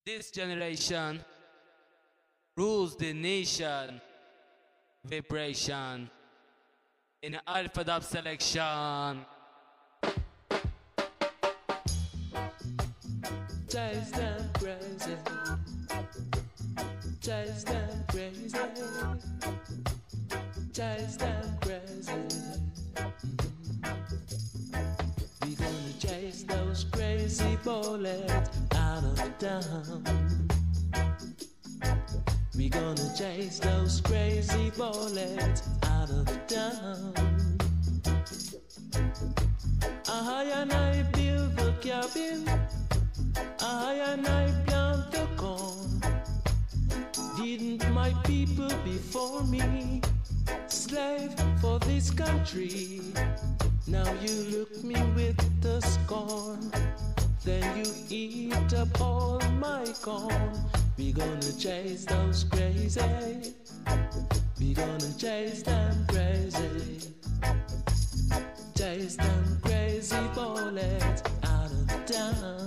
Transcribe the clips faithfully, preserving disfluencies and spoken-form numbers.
This generation rules the nation. Vibration in Alpha Dub selection. Chase them crazy, chase them crazy, chase them crazy. We gonna chase those crazy bullets out of town. We gonna chase those crazy bullets out of town. I and I build the cabin, I and I plant the corn. Didn't my people before me slave for this country? Now you look me with the scorn, then you eat up all my corn. We gonna chase those crazy, we gonna chase them crazy, chase them crazy bullets out of town.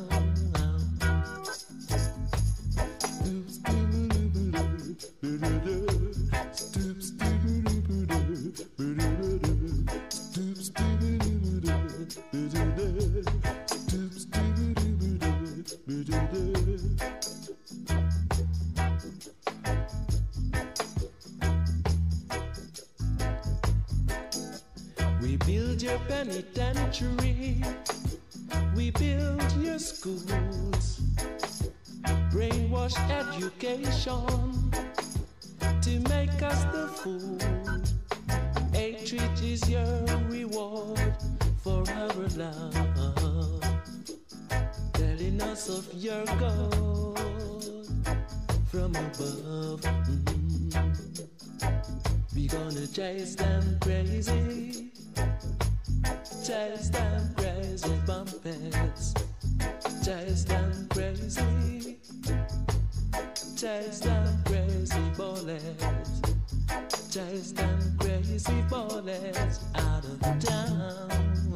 We build your penitentiary, we build your schools, brainwash education to make us the fool. Hatred is your reward for our love, telling us of your God from above. Mm-hmm. We gonna chase them crazy, chase them crazy bumpets, chase them crazy, chase them crazy bullets, chase them crazy bullets out of town.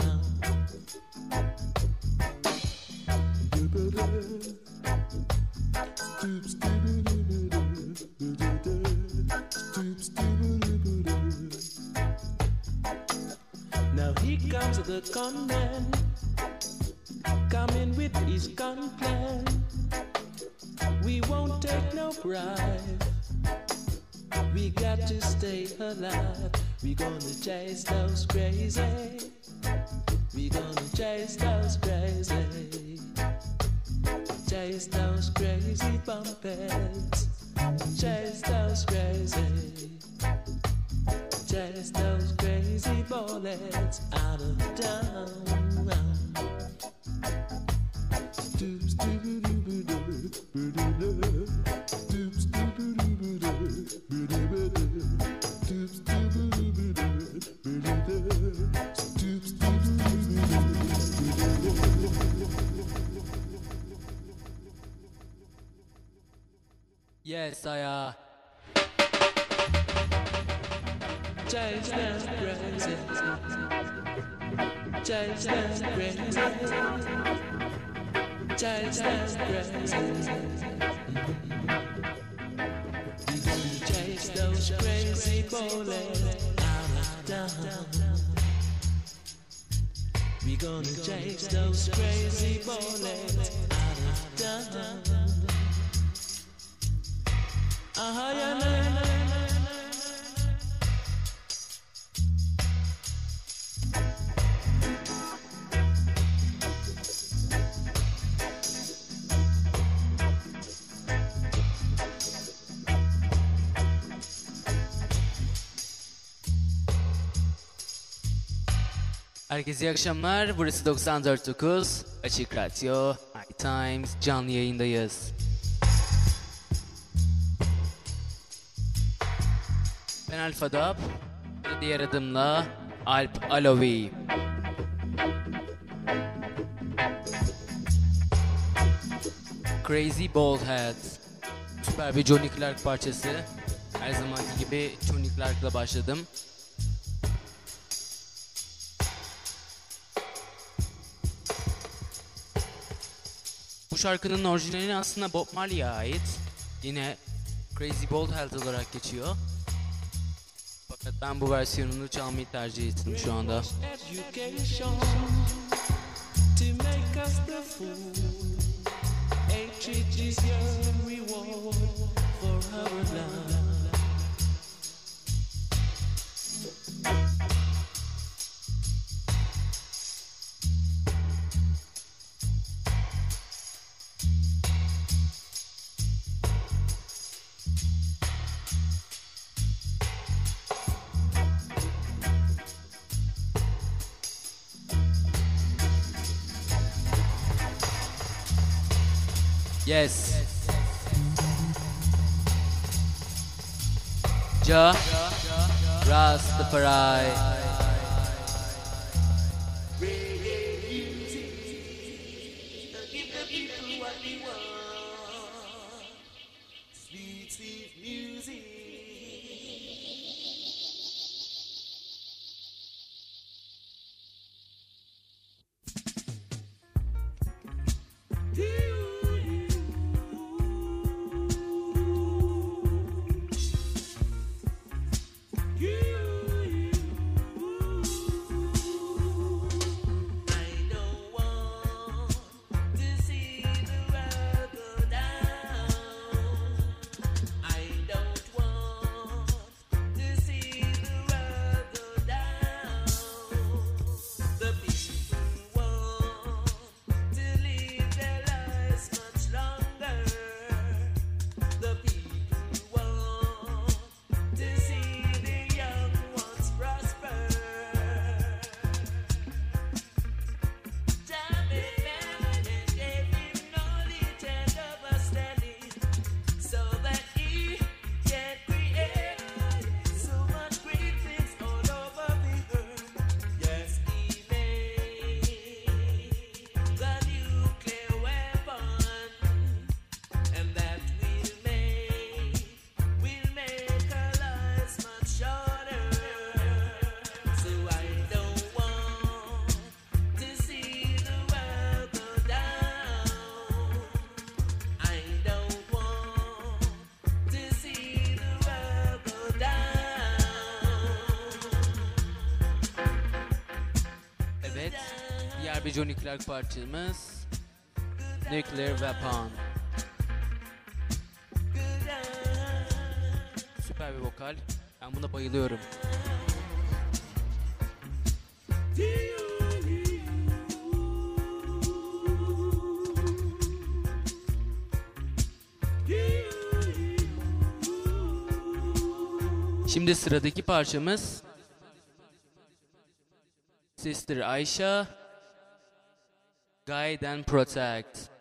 Now here comes the gunman, coming with his gun plan. We won't take no bribe, we got to stay alive. We gonna chase those crazy, we gonna chase those crazy, chase those crazy bumpets, chase those crazy, chase those crazy bullets out of town. Yes, I uh Chase them crazy, chase them crazy, chase them crazy. We gonna chase those crazy bullets out of town. We gonna chase those crazy bullets out of town. Ah, yeah, nah, nah. Herkese iyi akşamlar. Burası doksan dört nokta dokuz Açık Radyo High Times canlı yayındayız. Ben Alpha Dub ve diğer adımla Alp Alovi. Crazy Bald Head. Süper bir Johnny Clark parçası. Her zamanki gibi Johnny Clark'la başladım. Bu şarkının orijinali aslında Bob Marley'e ait. Yine Crazy Bald Head olarak geçiyor. Fakat ben bu versiyonunu çalmayı tercih ettim şu anda. Yes. Ja Rastafari. Bir Johnny Clark parçamız Nuclear Weapon. Süper bir vokal. Ben buna bayılıyorum. Şimdi sıradaki parçamız Sister Aisha, Guide and Protect.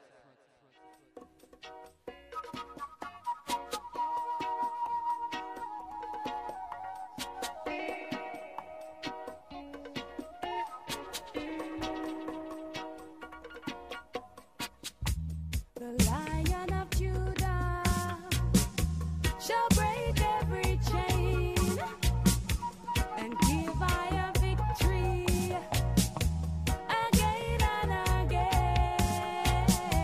Again and again.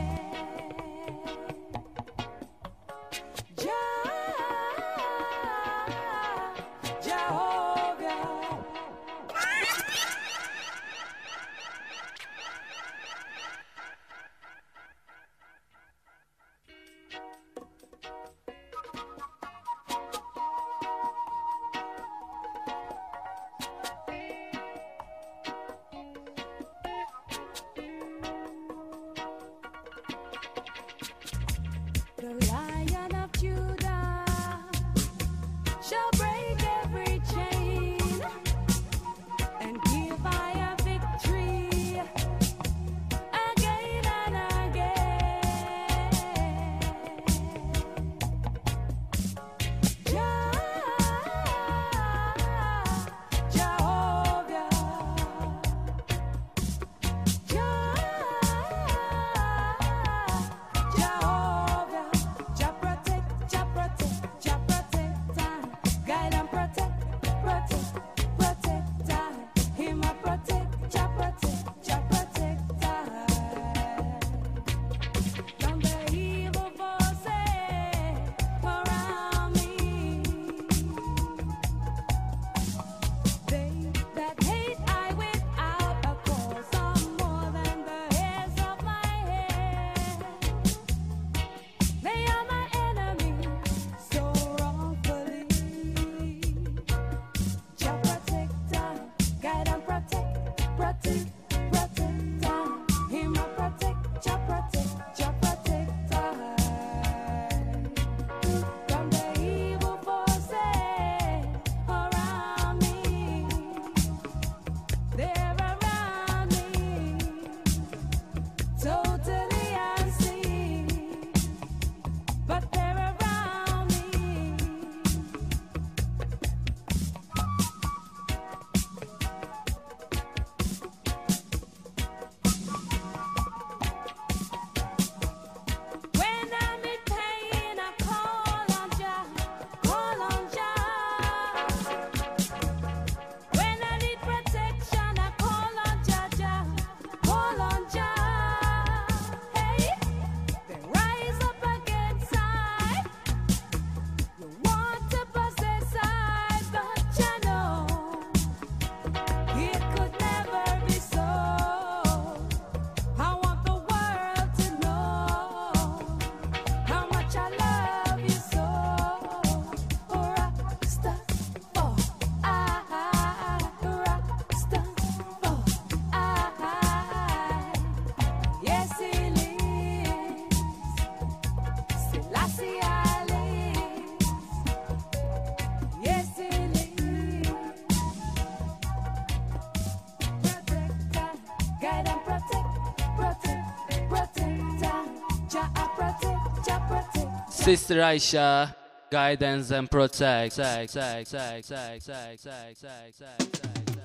Sister Aisha, guidance and protect. Sex, sex, sex, sex, sex, sex, sex, sex.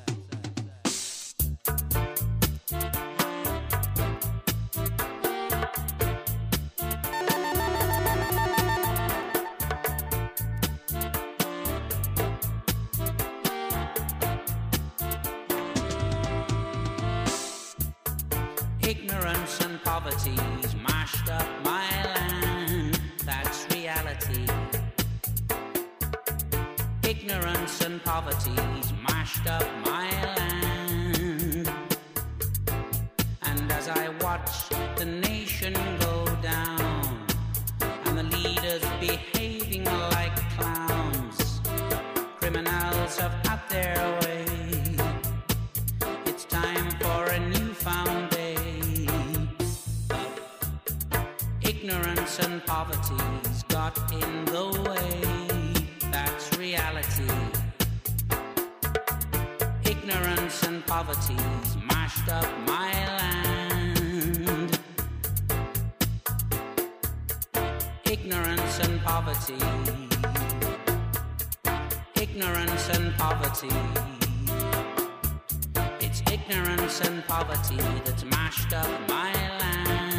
Ignorance and poverty's mashed up my land, that's reality. Ignorance and poverty's mashed up my land. And as I watch the nation go down, and the leaders behaving like clowns, criminals have had their way. It's time for a newfound day. Ignorance and poverty's got in the way, that's reality. Ignorance and poverty's mashed up my land. Ignorance and poverty. Ignorance and poverty. It's ignorance and poverty that's mashed up my land.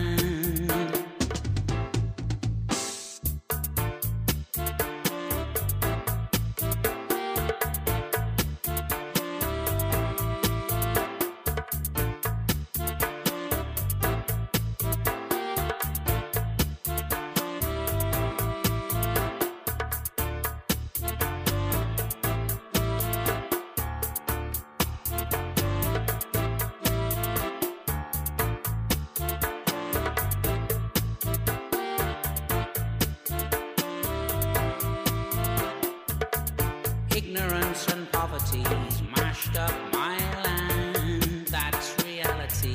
Ignorance and poverty's mashed up my land, that's reality.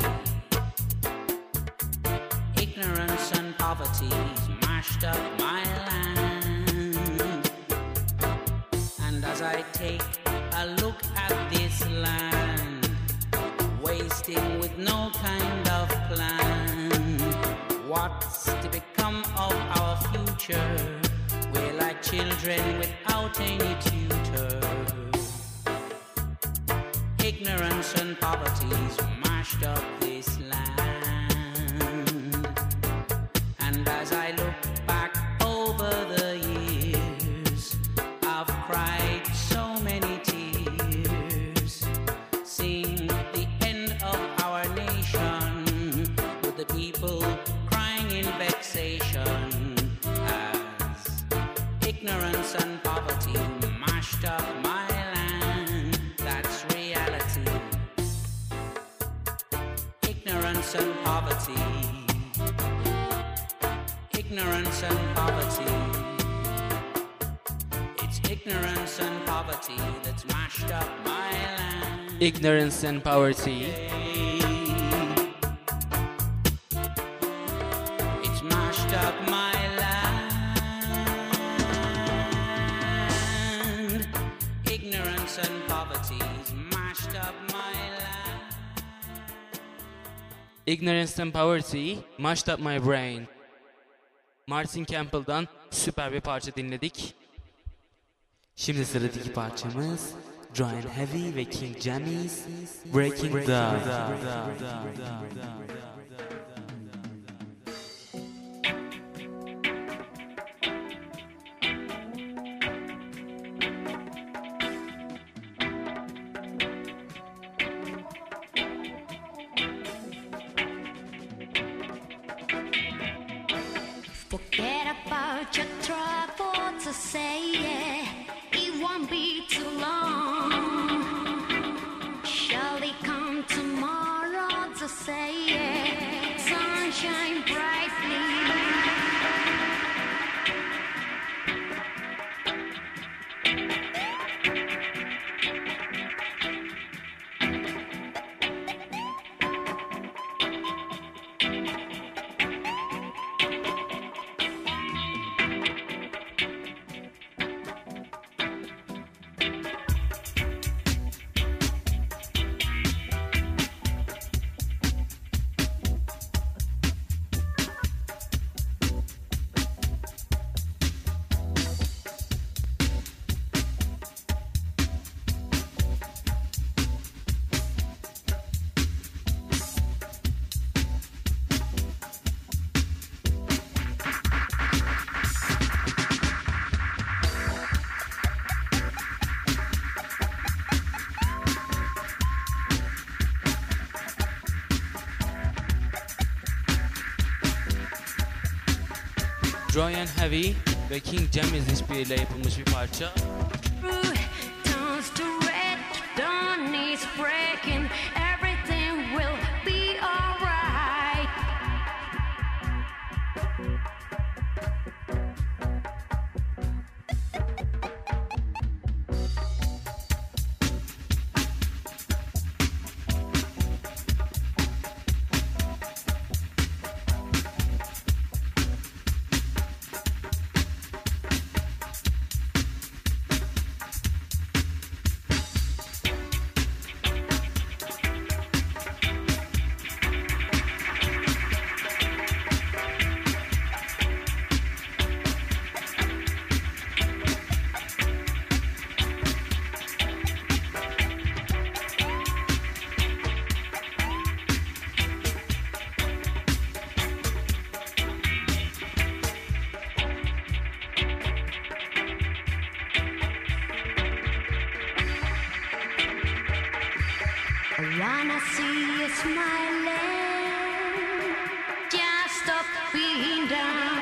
Ignorance and poverty's mashed up my land. And as I take a look at this land, wasting with no kind of plan, what's to become of our future? We're like children without any tutor. Ignorance and poverty's mashed up this land. And as I look back over the years, I've cried so many tears, seeing the end of our nation, with the people crying in vexation. Ignorance and poverty mashed up my land, that's reality. Ignorance and poverty. Ignorance and poverty. It's ignorance and poverty that's mashed up my land. Ignorance and poverty. It's mashed up my and poverty's mashed up my land. Ignorance and poverty mashed up my brain. Martin Campbell'dan süper bir parça dinledik. Şimdi sıradaki parçamız Dry and Heavy ve King Jammy's Breaking Down. Forget about your trouble to say it, it won't be too long. Shall it come tomorrow to say it, sunshine brightly. Dry and Heavy ve King Jammy's işbirliğiyle yapılmış bir parça. Turns to red, dawn is breaking, everything will be alright. I wanna see you smiling, just stop being down.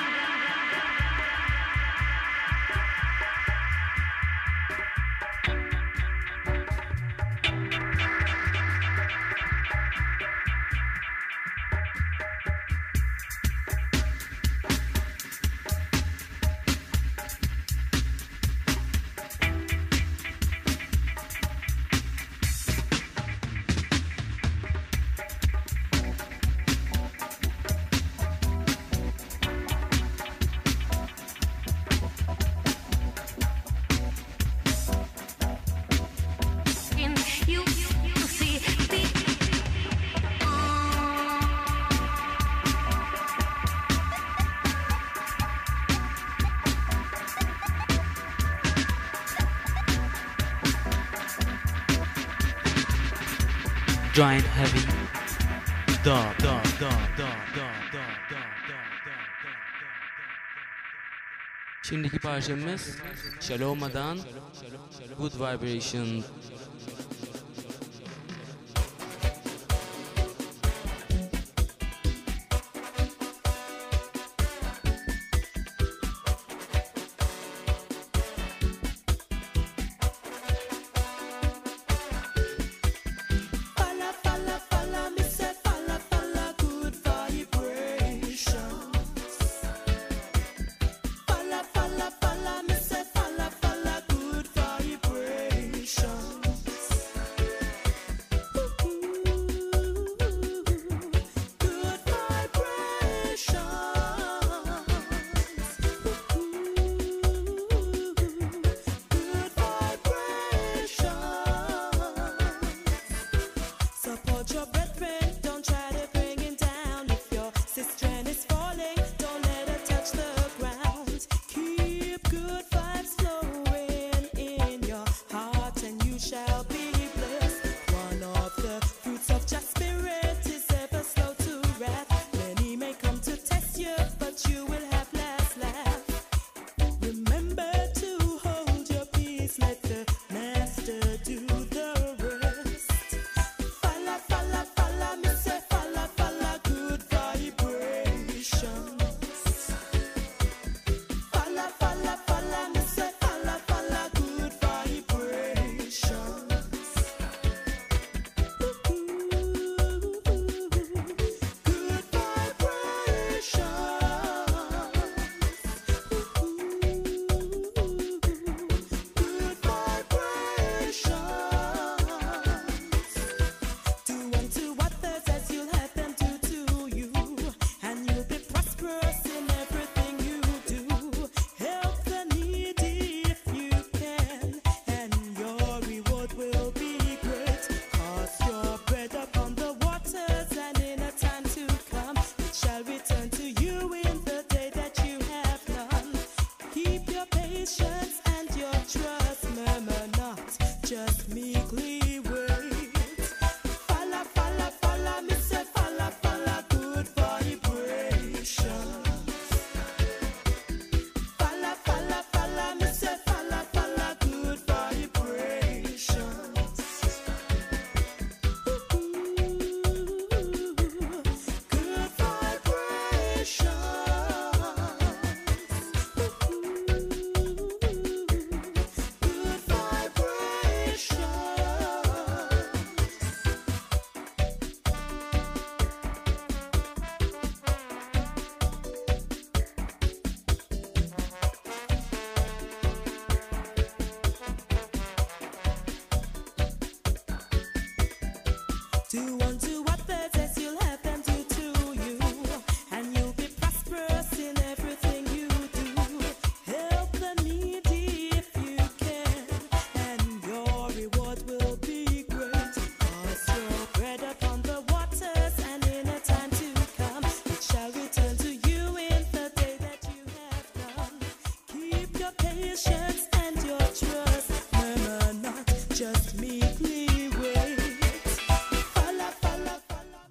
You, you see the Dry and Heavy. Da da da da da da da da da. Şimdiki parçamız Shaloma'dan Good Vibration. Falla, falla, falla, me say falla, falla, good vibrations. Falla, falla, falla, me say falla, falla, good vibrations.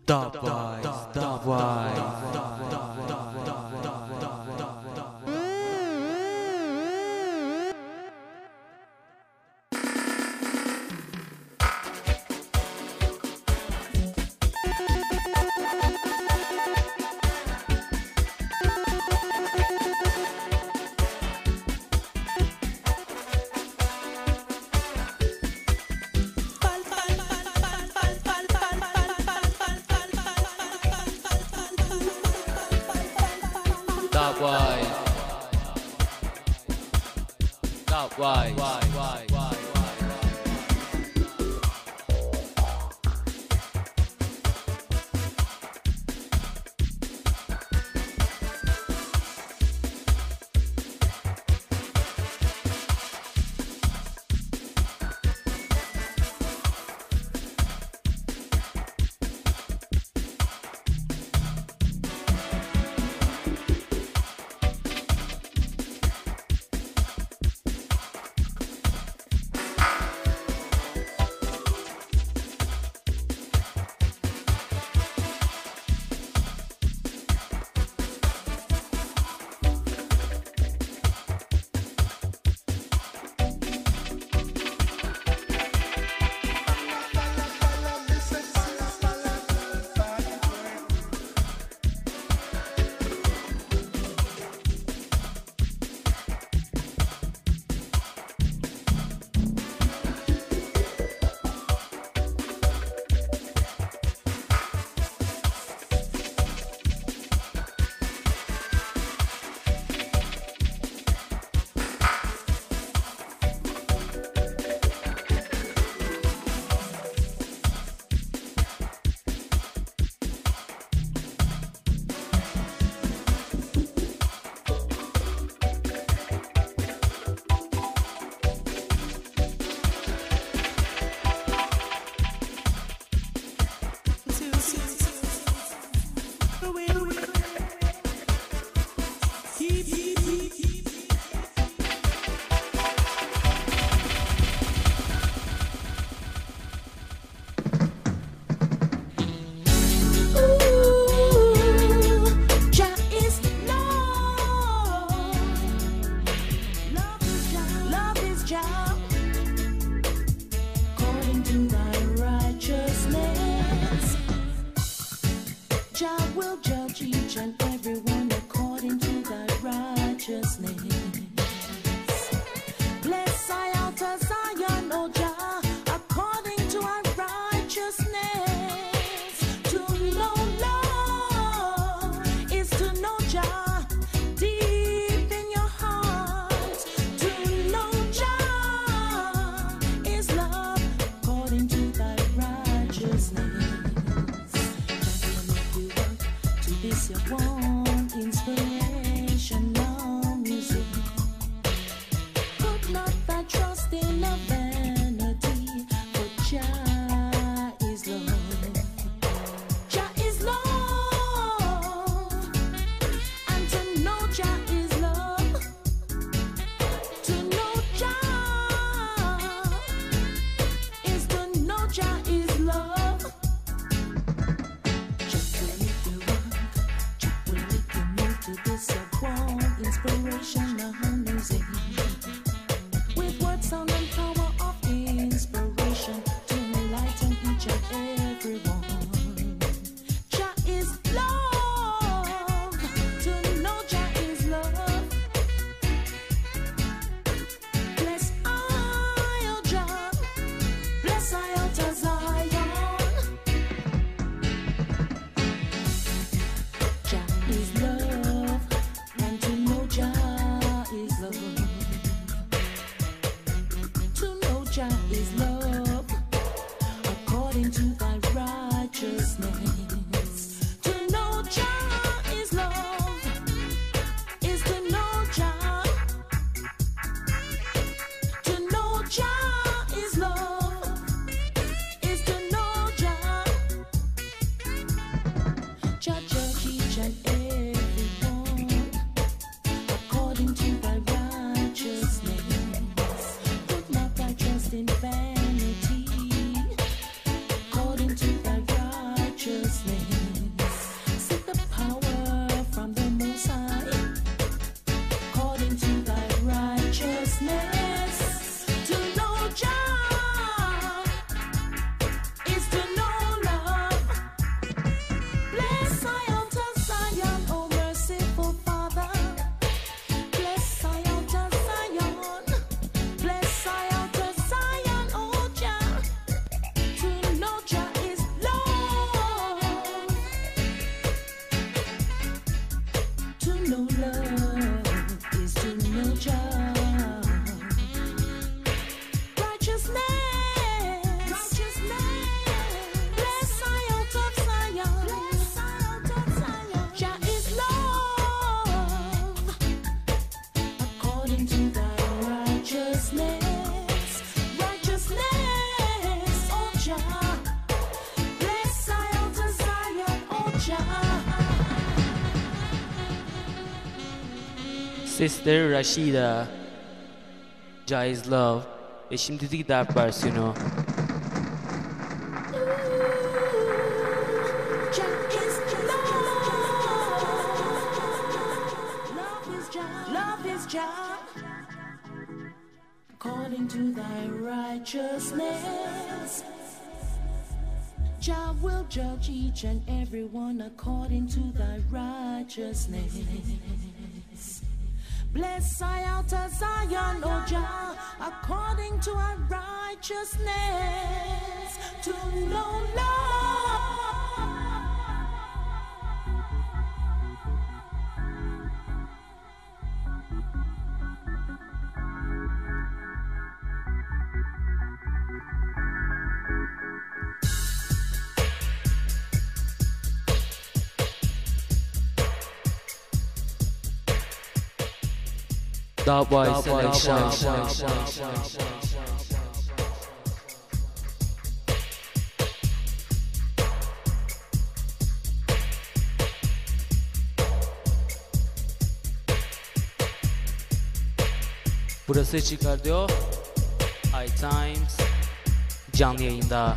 Dubwise, Dubwise. Dubwise, Dubwise, Dubwise. This Sister Rashida, Jai's Love ve şimdiki darp versiyonu. According to thy righteousness, Jah will judge each and every one according to thy righteousness. Bless I out of Zion, O Jah, according to our righteousness. To know Lord. Dubwise Selection. Burası Chicago High Times canlı yayında.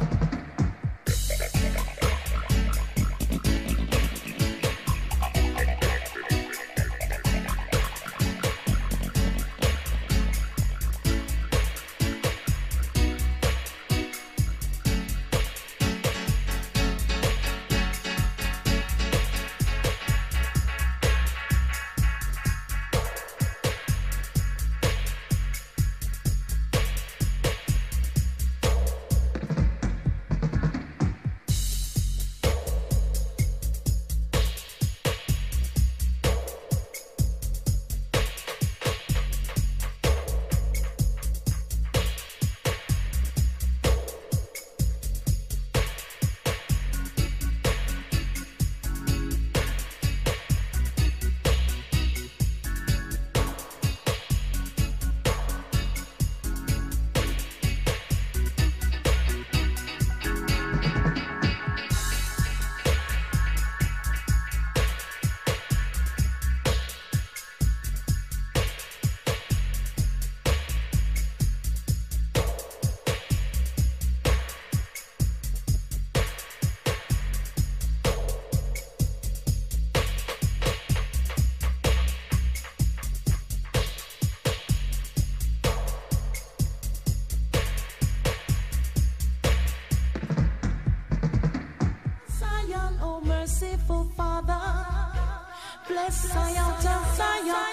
Merciful Father, bless Zion, Zion.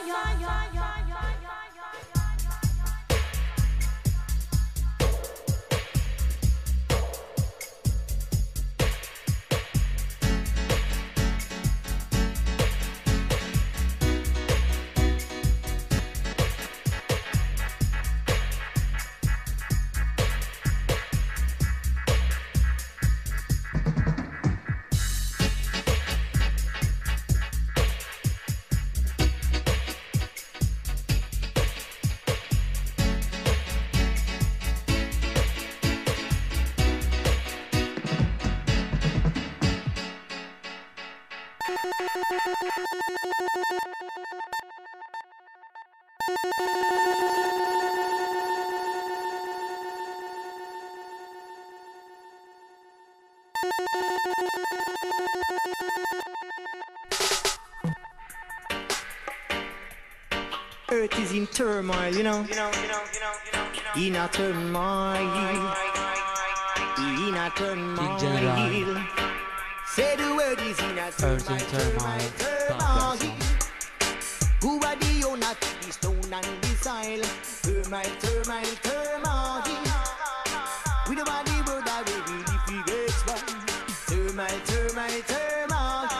Earth is in turmoil, you know. In a turmoil. In a turmoil. Say the word is in a turmoil. Turmoil. Turmoil. Who are the owner to the stone and the soil? Turmoil, turmoil, turmoil. We don't want the word that we really figure one. Turmoil, turmoil, turmoil.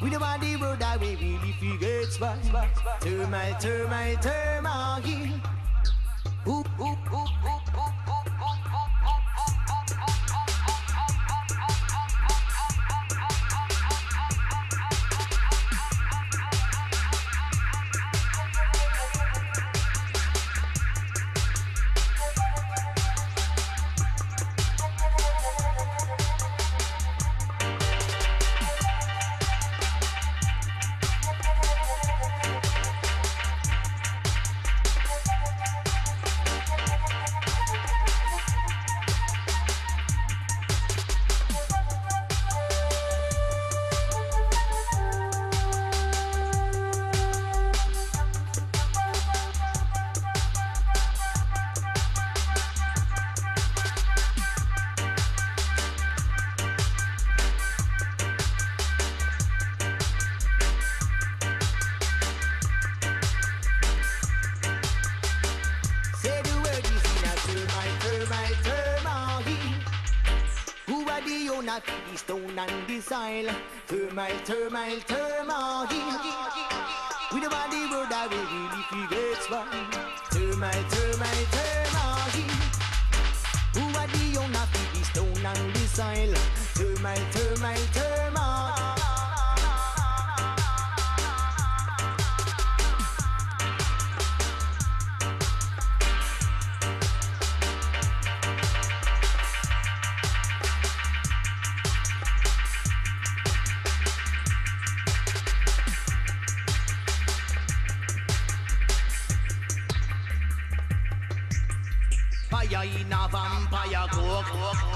We don't want the world that we really forget why. Turmoil, turmoil, turmoil. Oop, oop, oop, oop, oop, oop, oop. The stone and the soil, turmoil, turmoil, turmoil. We don't want the world that we really forget why. Turmoil, turmoil, turmoil. Who are the owner of the stone and the soil? Turmoil, turmoil, turmoil. Fire in a vampire cook.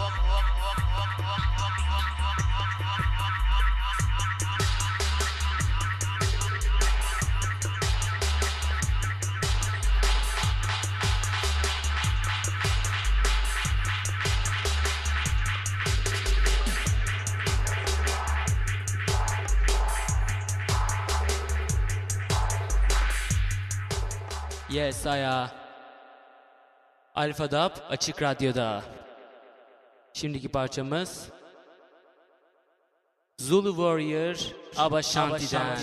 Yes, I uh, Alfa Dub Açık Radyo'da. Şimdiki parçamız Zulu Warrior Aba Shanti'den.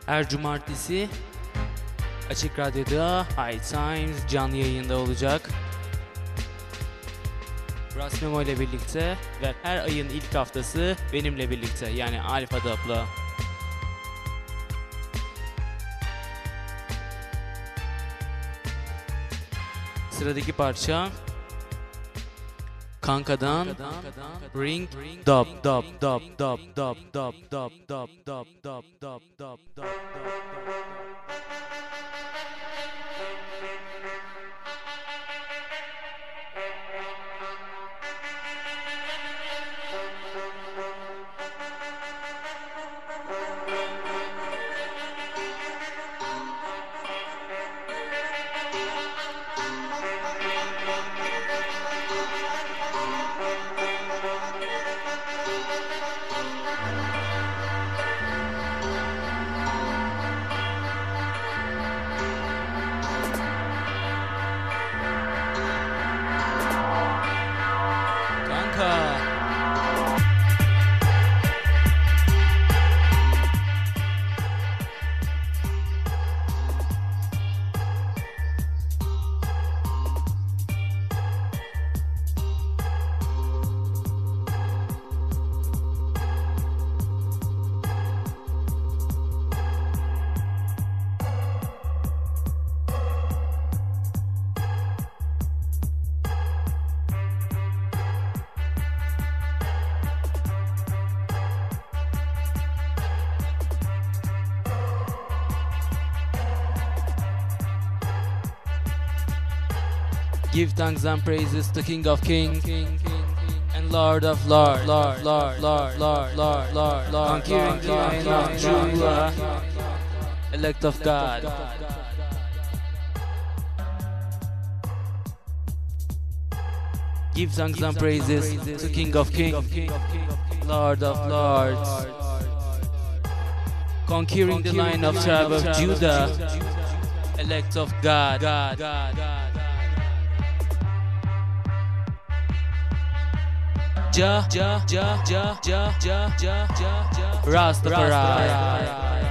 Her cumartesi Açık Radyo'da High Times canlı yayında olacak. Ras Memo ile birlikte ve her ayın ilk haftası benimle birlikte, yani Alfa Dub'la. Sıradaki parça Kanka'dan Ring Dub Dub Dub Dub Dub Dub Dub Dub Dub Dub Dub Dub Dub. Give thanks and praises to King of Kings and Lord of Lords, Lord, Lord, Lord, Lord, Lord, Lord, Lord, conquering the Lion of Judah, elect of God. Give thanks and praises to King of Kings, Lord of Lords, conquering the Lion of tribe of Judah, elect of God. Ja, ja, ja, ja, ja, ja, ja, ja, ja, Rastafari.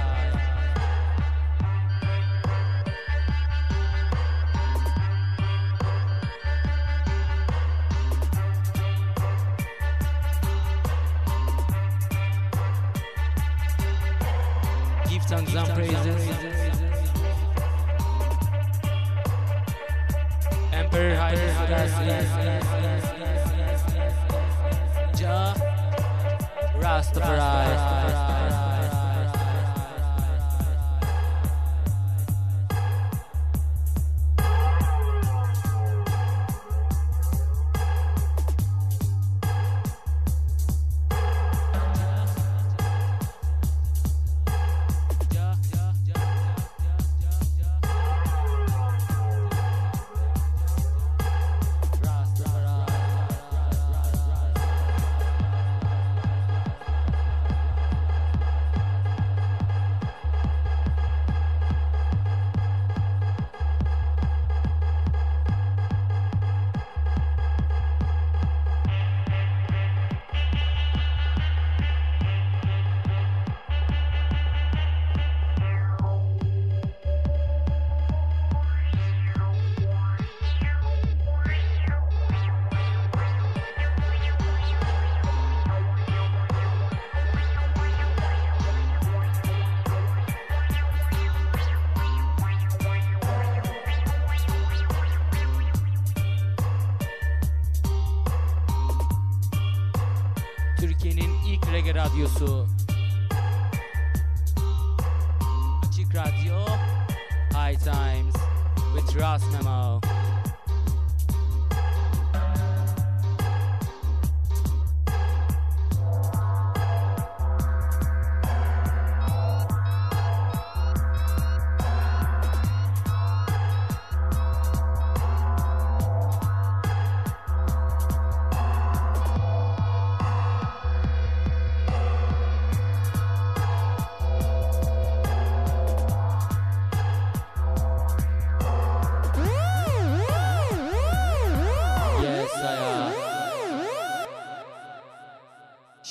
Give thanks and praises. Emperor Haile Selassie. Rastafari. Türkiye'nin ilk reggae radyosu Açık Radyo High Times with Ras Memo.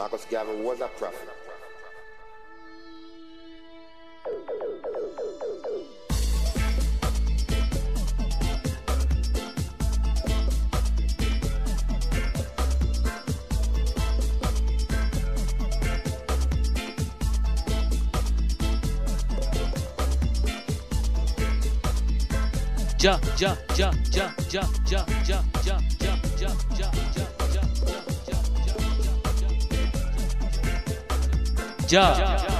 Marcus Garvey was a prophet. Ja, ja, ja, ja, ja, ja, ja, ja, ja, ja, ja, ja, ja, ja, ja.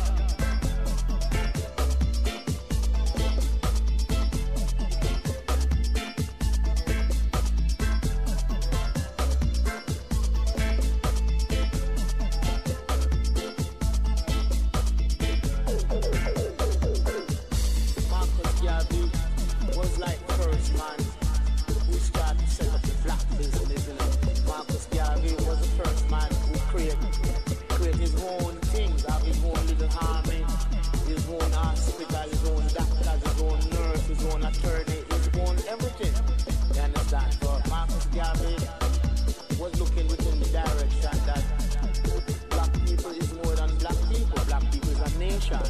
Marcus Garvey was like the first man who started to set up the black business, you know. Marcus Garvey was the first man who created, created his own things, have his own little army, his own hospital, his own doctors, his own nurse, his own attorney, his own everything. You understand? So Marcus Garvey was looking within the direction that black people is more than black people. Black people is a nation.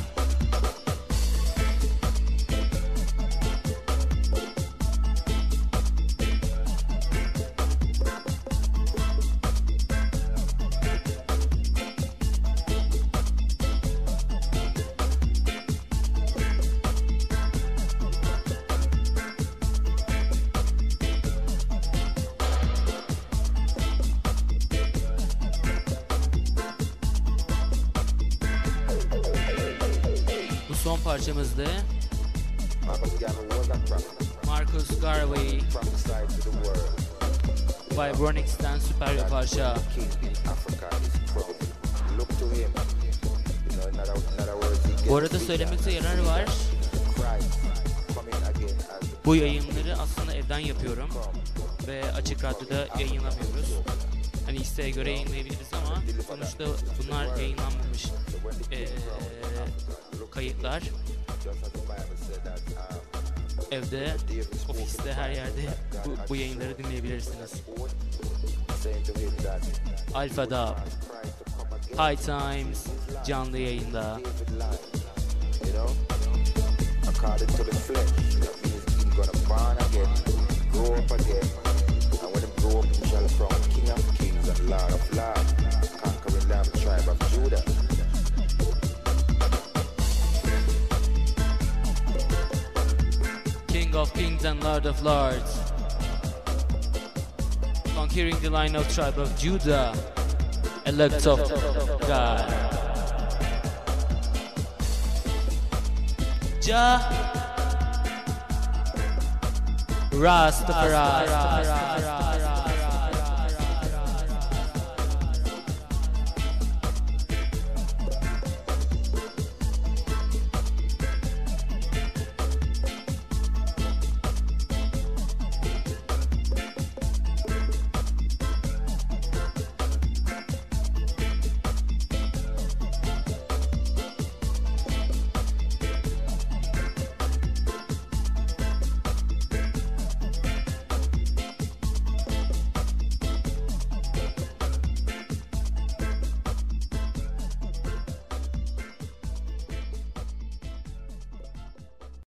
Bu son parçamızdı. Marcus Garvey was a prophet. Marcus Garvey Prophesied to the world. by Bronix'ten süper bir parça. King in Africa is proud. Look to him. You know, in other, in other words, he gets Bu arada bigger. söylemekte yarar var. Christ coming again as Bu yayınları aslında evden yapıyorum ve Açık Radyo'da yayınlamıyoruz. Hani isteğe göre yayınlayabiliriz ama sonuçta bunlar yayınlanmamış eee, kayıtlar. just as the Bible said that um, Evde, ofiste, her yerde bu, bu yayınları dinleyebilirsiniz. saying to him that Alpha Dub, Christ to come again. High Times, canlı yayında. David line, you know, according to the flesh, that means he's gonna born again, grow up again, and when he grow up, he shall become King of Kings and Lord of Lords, conquering them tribe of Judah. King of Kings and Lord of Lords, conquering the line of tribe of Judah, elect of God. Jah Rastafari.